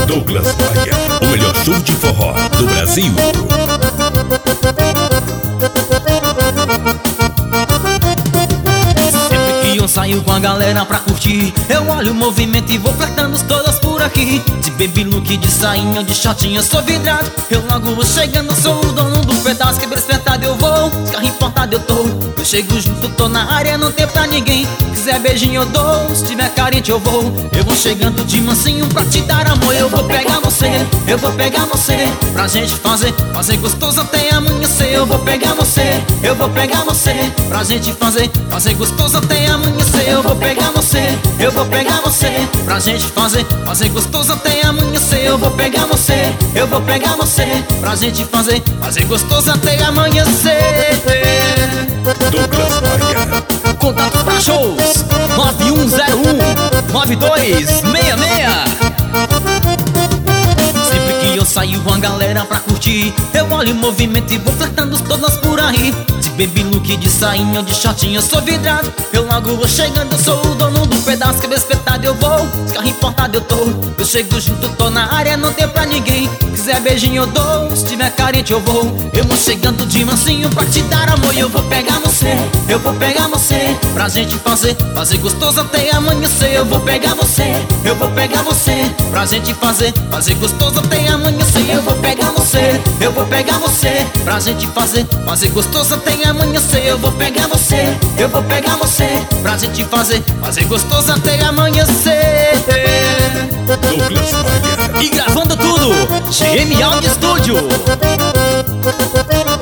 Douglas Maia, o melhor show de forró do Brasil. Sempre que eu saio com a galera pra curtir, eu olho o movimento e vou flertando todas por aqui. De baby look, de sainha, de shortinho, eu sou vidrado. Eu logo vou chegando, sou o dono do pedaço. Quebra espetado eu vou, carro importado eu tô. Eu chego junto, tô na área, não tem pra ninguém. Quiser beijinho eu dou, se tiver carente eu vou. Eu vou chegando de mansinho pra te dar amor. Eu vou pegar você, eu vou pegar você, pra gente fazer gostoso até amanhecer. Eu vou pegar você, eu vou pegar você, pra gente fazer gostoso até amanhecer. Eu vou pegar você, eu vou pegar você, pra gente fazer gostoso até amanhecer. Eu vou pegar você, eu vou pegar você, pra gente fazer gostoso até amanhecer. Douglas Maia. Contato pra shows 9101-9266. Sempre que eu saio com a galera pra curtir, eu olho o movimento e vou flertando todas por aí. De baby look, de sainha, de shortinho, eu sou vidrado. Eu logo vou chegando, eu sou o dono do pedaço. Cabeça espetado eu vou, carro importado eu tô. Eu chego junto, tô na área, não tem pra ninguém. Quiser beijinho eu dou, se tiver carente eu vou. Eu vou chegando de mansinho pra te dar amor. Eu vou pegar você, eu vou pegar você, pra gente fazer gostoso até amanhecer. Eu vou pegar você, eu vou pegar você, pra gente fazer gostoso até amanhecer. Eu vou pegar você, eu vou pegar você, pra gente fazer gostoso até amanhecer. Eu vou pegar você, eu vou pegar você, pra gente fazer gostoso até amanhecer. Douglas Maia. E gravando tudo, GM Audio Studio.